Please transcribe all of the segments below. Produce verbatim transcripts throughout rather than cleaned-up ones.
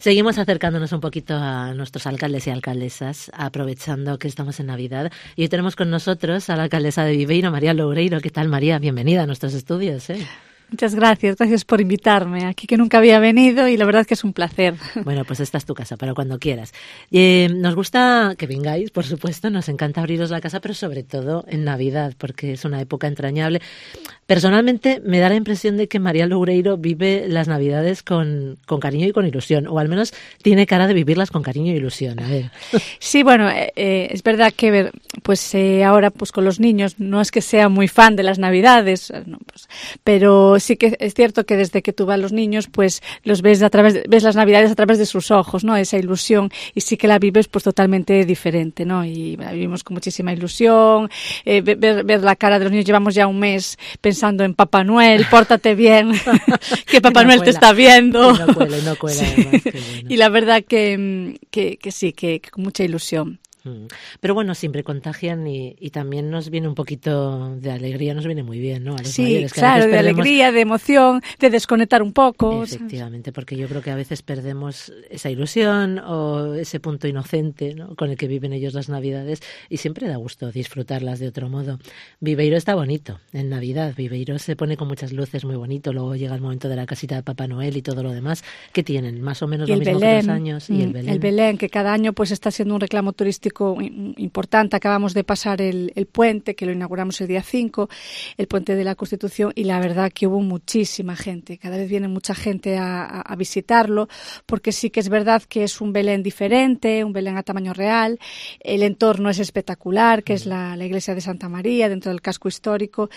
Seguimos acercándonos un poquito a nuestros alcaldes y alcaldesas, aprovechando que estamos en Navidad. Y hoy tenemos con nosotros a la alcaldesa de Viveiro, María Loureiro. ¿Qué tal, María? Bienvenida a nuestros estudios, ¿eh? Muchas gracias, gracias por invitarme aquí, que nunca había venido y la verdad es que es un placer. Bueno, pues esta es tu casa, para cuando quieras. Eh, nos gusta que vengáis, por supuesto, nos encanta abriros la casa, pero sobre todo en Navidad, porque es una época entrañable. Personalmente me da la impresión de que María Loureiro vive las Navidades con, con cariño y con ilusión, o al menos tiene cara de vivirlas con cariño e ilusión. A ver. Sí, bueno, eh, es verdad que ver, pues eh, ahora pues con los niños no es que sea muy fan de las Navidades, no, pues, pero sí que es cierto que desde que tú vas a los niños, pues los ves a través, de, ves las Navidades a través de sus ojos, ¿no? Esa ilusión, y sí que la vives pues totalmente diferente, ¿no? Y la vivimos con muchísima ilusión, eh, ver, ver la cara de los niños. Llevamos ya un mes pensando en Papá Noel, pórtate bien, que Papá no Noel cuela, te está viendo. No cuela, no cuela, sí. Además, qué bueno. Y la verdad que, que, que sí, que, que con mucha ilusión. Pero bueno, siempre contagian y, y también nos viene un poquito de alegría, nos viene muy bien, ¿no? A los sí, mayores, que claro, a veces de perdemos... alegría, de emoción, de desconectar un poco. Efectivamente, porque yo creo que a veces perdemos esa ilusión o ese punto inocente, ¿no?, con el que viven ellos las Navidades, y siempre da gusto disfrutarlas de otro modo. Viveiro está bonito en Navidad, Viveiro se pone con muchas luces, muy bonito, luego llega el momento de la casita de Papá Noel y todo lo demás. ¿Qué tienen? Más o menos y lo mismo Belén, que los años. Y el Belén. El Belén, que cada año pues está siendo un reclamo turístico importante. Acabamos de pasar el, el puente, que lo inauguramos el día cinco, el puente de la Constitución, y la verdad que hubo muchísima gente. Cada vez viene mucha gente a, a, a visitarlo, porque sí que es verdad que es un Belén diferente, un Belén a tamaño real. El entorno es espectacular, que es la, la iglesia de Santa María, dentro del casco histórico.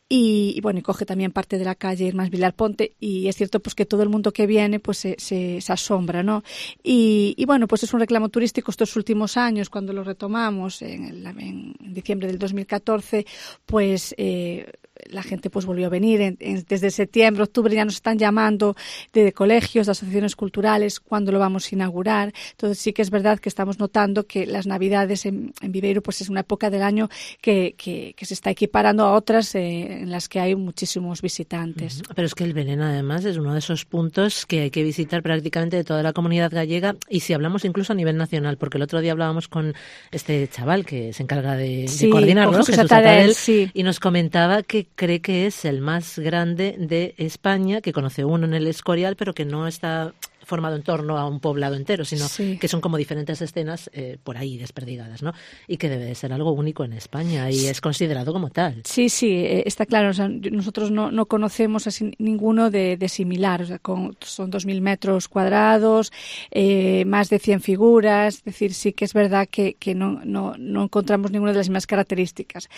Y, y bueno, y coge también parte de la calle Irmás Vilar Ponte, y es cierto pues que todo el mundo que viene pues se, se, se asombra, ¿no? Y, y bueno, pues es un reclamo turístico estos últimos años. Cuando lo retomamos en, el, en diciembre del dos mil catorce, pues eh, la gente pues volvió a venir en, en, desde septiembre, octubre ya nos están llamando de, de colegios, de asociaciones culturales, cuando lo vamos a inaugurar. Entonces sí que es verdad que estamos notando que las Navidades en, en Viveiro pues es una época del año que, que, que se está equiparando a otras eh, en las que hay muchísimos visitantes. Pero es que el Belén además es uno de esos puntos que hay que visitar prácticamente de toda la comunidad gallega, y si hablamos incluso a nivel nacional, porque el otro día hablábamos con este chaval que se encarga de, sí, de coordinarlo, Jesús, Jesús Atadel, Atadel, sí. Y nos comentaba que cree que es el más grande de España, que conoce uno en el Escorial, pero que no está formado en torno a un poblado entero, sino sí. que son como diferentes escenas eh, por ahí desperdigadas, ¿no? Y que debe de ser algo único en España, y es considerado como tal. Sí, sí, eh, está claro. O sea, nosotros no, no conocemos así ninguno de, de similar. O sea, con, son dos mil metros cuadrados, eh, más de cien figuras. Es decir, sí que es verdad que, que no, no, no encontramos ninguna de las mismas características.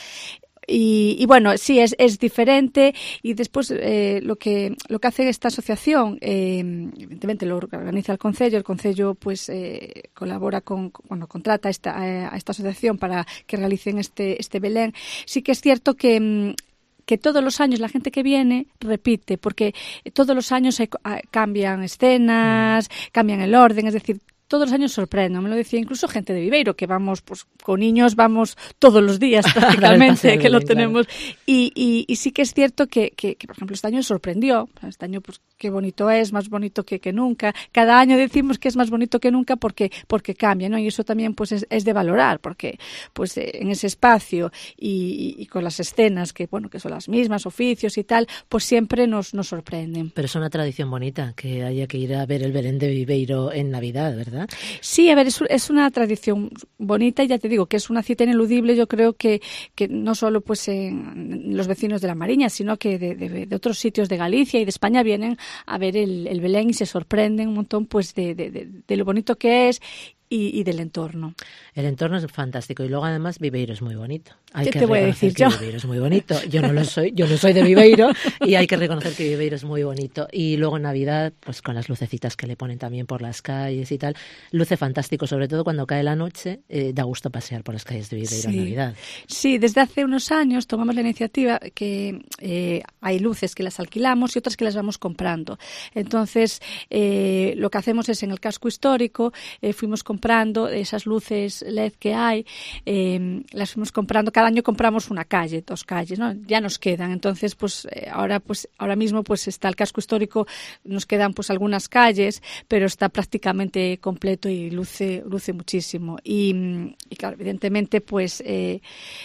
Y, y bueno, sí, es, es diferente. Y después eh, lo que lo que hace esta asociación, eh, evidentemente lo organiza el Concello. El Concello pues eh, colabora con, bueno, contrata a esta, a esta asociación para que realicen este, este Belén. Sí que es cierto que que todos los años la gente que viene repite, porque todos los años hay, cambian escenas, cambian el orden, es decir, todos los años sorprendo. Me lo decía incluso gente de Viveiro, que vamos, pues con niños vamos todos los días prácticamente, que lo tenemos. Claro. Y, y, y sí que es cierto que, que, que, por ejemplo, este año sorprendió. Este año, pues qué bonito es, más bonito que, que nunca. Cada año decimos que es más bonito que nunca porque, porque cambia, ¿no? Y eso también pues es, es de valorar, porque pues en ese espacio y, y, y con las escenas que, bueno, que son las mismas, oficios y tal, pues siempre nos, nos sorprenden. Pero es una tradición bonita que haya que ir a ver el Belén de Viveiro en Navidad, ¿verdad? Sí, a ver, es, es una tradición bonita, y ya te digo que es una cita ineludible. Yo creo que, que no solo pues en los vecinos de La Mariña, sino que de, de, de otros sitios de Galicia y de España vienen a ver el, el Belén y se sorprenden un montón pues de, de, de, de lo bonito que es y, y del entorno. El entorno es fantástico, y luego además Viveiro es muy bonito. Hay ¿Qué que te voy a decir que yo? Viveiro es muy bonito. Yo no lo soy, yo no soy de Viveiro, y hay que reconocer que Viveiro es muy bonito. Y luego en Navidad, pues con las lucecitas que le ponen también por las calles y tal, luce fantástico, sobre todo cuando cae la noche, eh, da gusto pasear por las calles de Viveiro sí. en Navidad. Sí, desde hace unos años tomamos la iniciativa que eh, hay luces que las alquilamos y otras que las vamos comprando. Entonces, eh, lo que hacemos es en el casco histórico, eh, fuimos comprando comprando, esas luces L E D que hay, eh, las fuimos comprando, cada año compramos una calle, dos calles, ¿no? Ya nos quedan, entonces pues eh, ahora pues ahora mismo pues está el casco histórico, nos quedan pues algunas calles, pero está prácticamente completo y luce luce muchísimo. Y, y claro, evidentemente pues eh,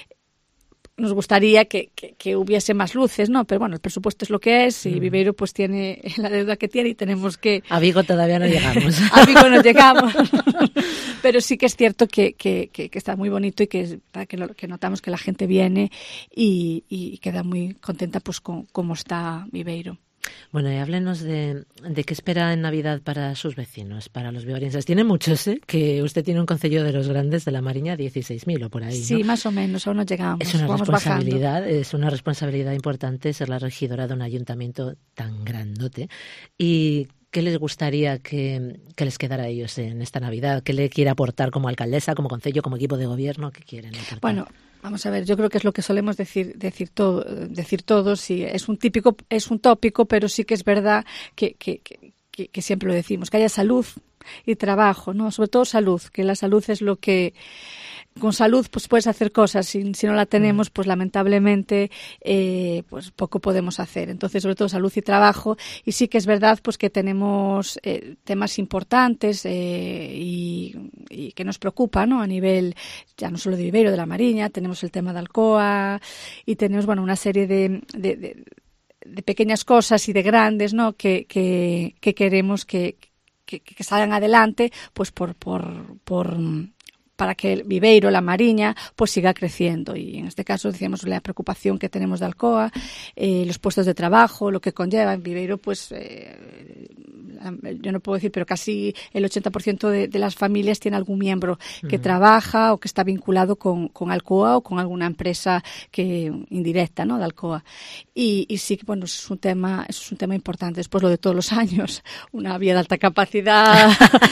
nos gustaría que, que, que hubiese más luces, ¿no? Pero bueno, el presupuesto es lo que es y Viveiro pues tiene la deuda que tiene y tenemos que... A Vigo todavía no llegamos. A Vigo no llegamos. Pero sí que es cierto que, que, que, que está muy bonito y que, que, lo, que notamos que la gente viene y, y queda muy contenta pues con cómo está Viveiro. Bueno, y háblenos de, de qué espera en Navidad para sus vecinos, para los vivarienses. Tiene muchos, ¿eh? Que usted tiene un concello de los grandes de la Mariña, dieciséis mil o por ahí, ¿no? Sí, más o menos, aún no llegamos. Es una vamos responsabilidad, bajando. es una responsabilidad importante ser la regidora de un ayuntamiento tan grandote. ¿Y qué les gustaría que, que les quedara a ellos en esta Navidad? ¿Qué le quiere aportar como alcaldesa, como concello, como equipo de gobierno? ¿Qué quieren aportar? Bueno, vamos a ver, yo creo que es lo que solemos decir decir todo, decir todos, y es un típico, es un tópico, pero sí que es verdad que, que, que, que siempre lo decimos, que haya salud y trabajo, ¿no? Sobre todo salud, que la salud es lo que con salud pues puedes hacer cosas, si, si no la tenemos pues lamentablemente eh, pues poco podemos hacer. Entonces sobre todo salud y trabajo, y sí que es verdad pues que tenemos eh, temas importantes eh, y, y que nos preocupa, ¿no? A nivel ya no solo de Viveiro, de la Mariña, tenemos el tema de Alcoa y tenemos bueno una serie de, de, de, de pequeñas cosas y de grandes, ¿no? que, que, que queremos que, que, que salgan adelante pues por por por para que el Viveiro, la Mariña, pues siga creciendo. Y en este caso decíamos la preocupación que tenemos de Alcoa, eh, los puestos de trabajo, lo que conlleva en Viveiro, pues eh, yo no puedo decir, pero casi el ochenta por ciento de, de las familias tiene algún miembro que uh-huh. trabaja o que está vinculado con, con Alcoa o con alguna empresa que indirecta, ¿no? De Alcoa. Y, y sí que bueno, eso es un tema, eso es un tema importante. Después lo de todos los años, una vía de alta capacidad.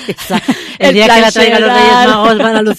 el, el día que la traigan los Reyes Magos van a alucinar.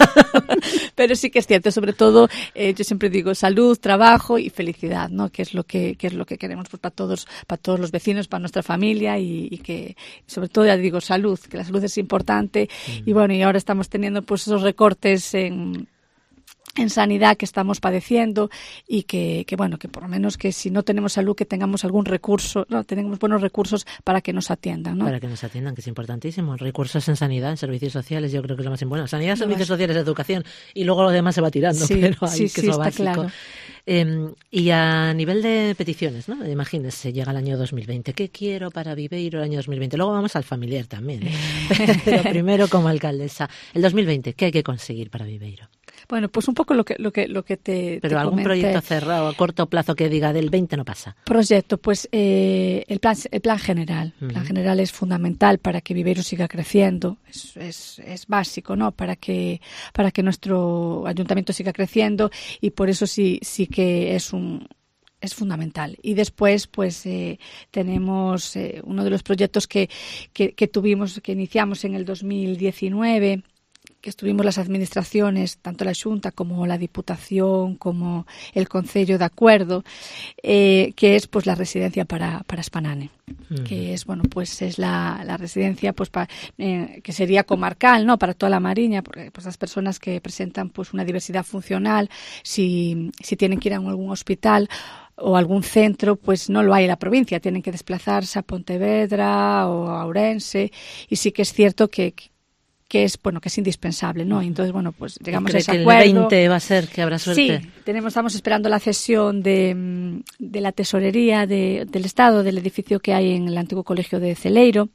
Pero sí que es cierto, sobre todo eh, yo siempre digo salud, trabajo y felicidad, ¿no? Que es lo que, que es lo que queremos pues, para todos, para todos los vecinos, para nuestra familia y, y que sobre todo ya digo salud, que la salud es importante mm. y bueno, y ahora estamos teniendo pues esos recortes en en sanidad que estamos padeciendo y que, que bueno, que por lo menos que si no tenemos salud que tengamos algún recurso, no, tenemos buenos recursos para que nos atiendan, ¿no? Para que nos atiendan, que es importantísimo. Recursos en sanidad, en servicios sociales, yo creo que es lo más importante. Sanidad, no servicios sociales, educación y luego lo demás se va tirando, sí, pero ahí sí, que sí, es lo está básico. Claro. Eh, y a nivel de peticiones, ¿no? Imagínense, llega el año dos mil veinte. ¿Qué quiero para Viveiro el año dos mil veinte? Luego vamos al familiar también, ¿eh? Pero primero como alcaldesa. El dos mil veinte, ¿qué hay que conseguir para Viveiro? Bueno, pues un poco lo que lo que lo que te Pero te algún comenté. Proyecto cerrado a corto plazo que diga del veinte no pasa. Proyecto, pues eh, el plan el plan general. El plan uh-huh. general es fundamental para que Viveiro siga creciendo. Es, es es básico, ¿no? Para que para que nuestro ayuntamiento siga creciendo y por eso sí sí que es un es fundamental. Y después, pues, eh, tenemos eh, uno de los proyectos que, que, que tuvimos, que iniciamos en el dos mil diecinueve, que estuvimos las administraciones, tanto la Xunta como la Diputación, como el Concello de acuerdo, eh, que es pues la residencia para, para Spanane, uh-huh. que es bueno pues es la, la residencia pues pa, eh, que sería comarcal, ¿no? Para toda la Mariña, porque pues las personas que presentan pues una diversidad funcional, si, si tienen que ir a algún hospital o algún centro, pues no lo hay en la provincia, tienen que desplazarse a Pontevedra o a Ourense, y sí que es cierto que que es bueno que es indispensable, ¿no? Entonces, bueno, pues llegamos a ese que acuerdo. El veinte va a ser que habrá suerte. Sí, tenemos, estamos esperando la cesión de, de la tesorería de, del Estado, del edificio que hay en el antiguo colegio de Celeiro,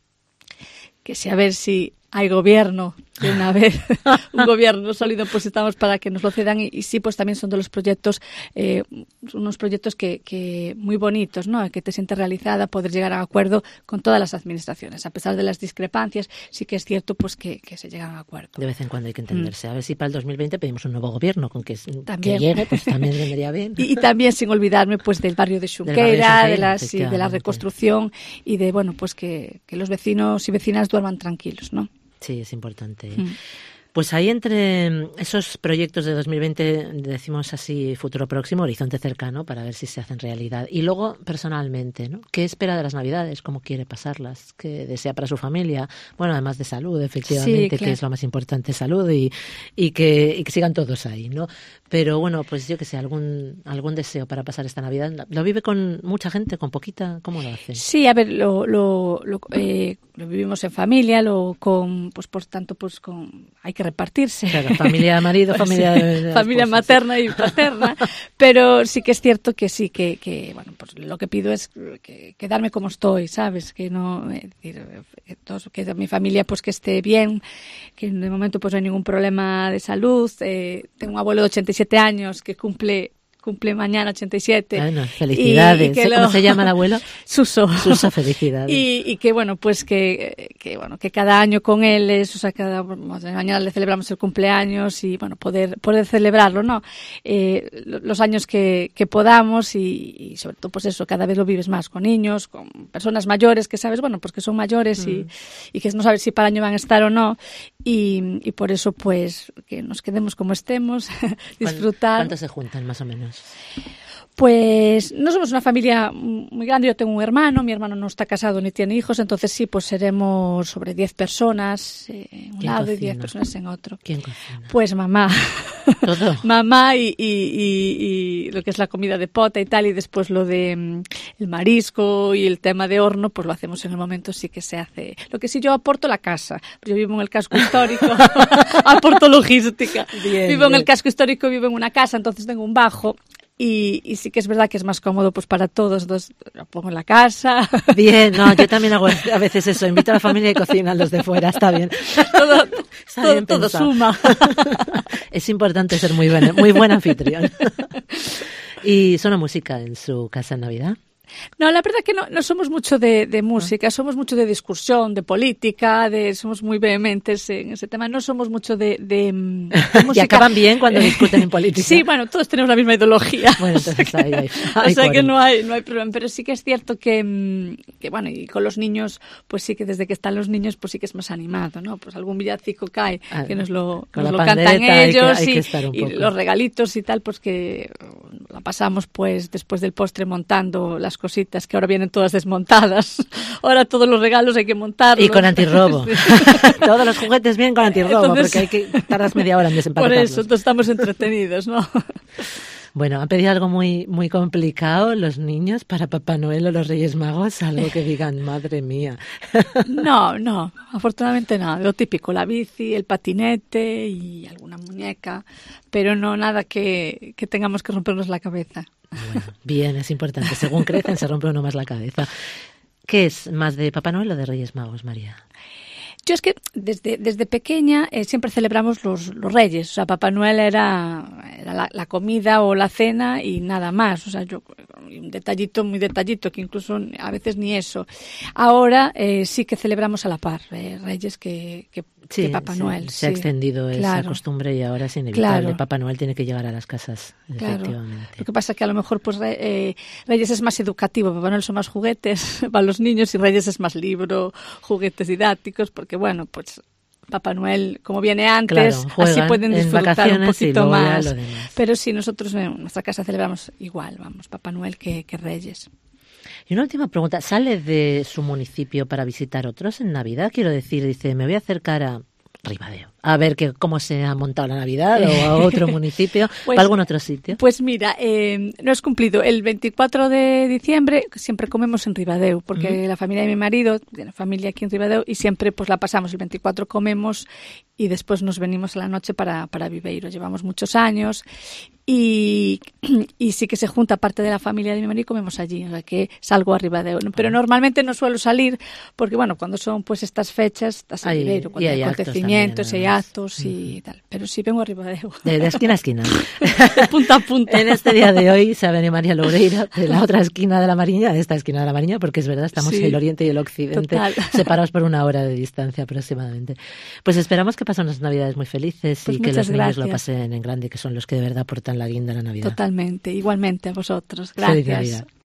que si a ver si hay gobierno de una vez, un gobierno sólido, pues estamos para que nos lo cedan y, y sí, pues también son de los proyectos, eh, unos proyectos que, que muy bonitos, ¿no? Que te sientes realizada, poder llegar a acuerdo con todas las administraciones, a pesar de las discrepancias, sí que es cierto, pues que, que se llegan a acuerdo. De vez en cuando hay que entenderse. Mm. A ver si para el dos mil veinte pedimos un nuevo gobierno, con que, también. que llegue, pues también vendría bien. Y, y también sin olvidarme, pues del barrio de Xunqueira, de, de, la, sí, de la reconstrucción y de, bueno, pues que, que los vecinos y vecinas duerman tranquilos, ¿no? Sí, es importante. Mm. Pues ahí entre esos proyectos de dos mil veinte, decimos así, futuro próximo, horizonte cercano, para ver si se hacen realidad. Y luego, personalmente, ¿no? ¿Qué espera de las Navidades? ¿Cómo quiere pasarlas? ¿Qué desea para su familia? Bueno, además de salud, efectivamente, sí, claro, que es lo más importante, salud, y, y, que, y que sigan todos ahí, ¿no? Pero bueno, pues yo que sé, algún, algún deseo para pasar esta Navidad. ¿Lo vive con mucha gente, con poquita? ¿Cómo lo hace? Sí, a ver, lo, lo, lo, eh, lo vivimos en familia, lo con, pues por tanto, pues con, hay que repartirse. Claro, familia marido, familia sí, de familia esposa, materna sí. y paterna, pero sí que es cierto que sí, que, que bueno, pues lo que pido es que, quedarme como estoy, ¿sabes? Que no, es decir, que, todos, que mi familia pues que esté bien, que de momento pues no hay ningún problema de salud. Eh, tengo un abuelo de ochenta y siete años que cumple cumple mañana ochenta y siete. Bueno, felicidades. Y, y ¿Cómo lo... se llama el abuelo? Suso. Suso, felicidades. Y, y que bueno, pues que, que bueno, que cada año con él es, o sea, cada mañana le celebramos el cumpleaños y bueno, poder poder celebrarlo, ¿no? Eh, los años que, que podamos y, y sobre todo pues eso, cada vez lo vives más con niños, con personas mayores que sabes, bueno, pues que son mayores mm. y, y que no sabes si para el año van a estar o no y, y por eso pues que nos quedemos como estemos, disfrutar. ¿Cuántos se juntan más o menos? Pues no somos una familia muy grande, yo tengo un hermano, mi hermano no está casado ni tiene hijos, entonces sí, pues seremos sobre diez personas en un lado cocina? y diez personas en otro. ¿Quién cocina? Pues mamá. ¿Todo? Mamá y, y, y, y lo que es la comida de pota y tal, y después lo de um, el marisco y el tema de horno, pues lo hacemos en el momento, sí que se hace. Lo que sí, yo aporto la casa, yo vivo en el casco histórico, aporto logística. Bien, vivo bien. en el casco histórico, vivo en una casa, entonces tengo un bajo. Y, y sí que es verdad que es más cómodo pues para todos, entonces lo pongo en la casa. Bien, no, yo también hago a veces eso, invito a la familia y cocinan los de fuera, está bien. Todo, está todo, bien todo suma. Es importante ser muy buen, muy buen anfitrión. ¿Y suena música en su casa en Navidad? No, la verdad que no, no somos mucho de, de música, somos mucho de discusión, de política, de somos muy vehementes en ese tema, no somos mucho de, de, de música. Y acaban bien cuando discuten en política. Sí, bueno, todos tenemos la misma ideología. Bueno, entonces ahí hay, hay O sea que no hay, no hay problema, pero sí que es cierto que, que, bueno, y con los niños, pues sí que desde que están los niños, pues sí que es más animado, ¿no? Pues algún villancico cae, ah, que nos lo, nos lo cantan ellos, hay que, hay que y, y los regalitos y tal, pues que la pasamos pues después del postre montando las cositas que ahora vienen todas desmontadas. Ahora todos los regalos hay que montarlos. Y con antirrobo. Sí. Todos los juguetes vienen con antirrobo, entonces, porque hay que tardar media hora en desempaquetarlos. Por eso, entonces estamos entretenidos, ¿no? Bueno, ¿han pedido algo muy muy complicado los niños para Papá Noel o los Reyes Magos? Algo que digan, madre mía. No, no, afortunadamente nada. Lo típico, la bici, el patinete y alguna muñeca, pero no nada que, que tengamos que rompernos la cabeza. Bueno, bien, es importante. Según crecen se rompe uno más la cabeza. ¿Qué es más de Papá Noel o de Reyes Magos, María? Yo es que desde, desde pequeña eh, siempre celebramos los, los Reyes. O sea, Papá Noel era, era la, la comida o la cena y nada más. O sea, yo un detallito, muy detallito, que incluso a veces ni eso. Ahora eh, sí que celebramos a la par eh, Reyes que, que, sí, que Papá sí, Noel. Se sí. ha extendido esa claro. costumbre y ahora es inevitable. Claro. Papá Noel tiene que llegar a las casas, claro. efectivamente. Lo que pasa es que a lo mejor pues eh, Reyes es más educativo, Papá Noel son más juguetes para los niños y Reyes es más libro, juguetes didácticos, porque bueno, pues Papá Noel, como viene antes, claro, juegan, así pueden disfrutar un poquito más. más. Pero sí, nosotros en nuestra casa celebramos igual, vamos, Papá Noel que, que Reyes. Y una última pregunta, ¿sale de su municipio para visitar otros en Navidad? Quiero decir, dice, me voy a acercar a Ribadeo, a ver que, cómo se ha montado la Navidad o a otro municipio, pues, ¿para algún otro sitio? Pues mira, eh, no es cumplido. El veinticuatro de diciembre siempre comemos en Ribadeo, porque uh-huh. la familia de mi marido tiene familia aquí en Ribadeo y siempre pues la pasamos. El veinticuatro comemos y después nos venimos a la noche para, para Viveiro. Llevamos muchos años y, y sí que se junta parte de la familia de mi marido y comemos allí, o sea que salgo a Ribadeo. Pero normalmente no suelo salir porque, bueno, cuando son pues estas fechas, estás en Viveiro, cuando hay, hay acontecimientos, hay actos y uh-huh. tal. Pero sí vengo a Ribadeo. De, de esquina a esquina. De punta a punta. En este día de hoy se ha venido María Loureira de la otra esquina de la Mariña, de esta esquina de la Mariña, porque es verdad, estamos sí, el oriente y el occidente total. separados por una hora de distancia aproximadamente. Pues esperamos que pasen unas Navidades muy felices pues y que los niños gracias. Lo pasen en grande, que son los que de verdad aportan la guinda a la Navidad. Totalmente, igualmente a vosotros. Gracias. Feliz Navidad.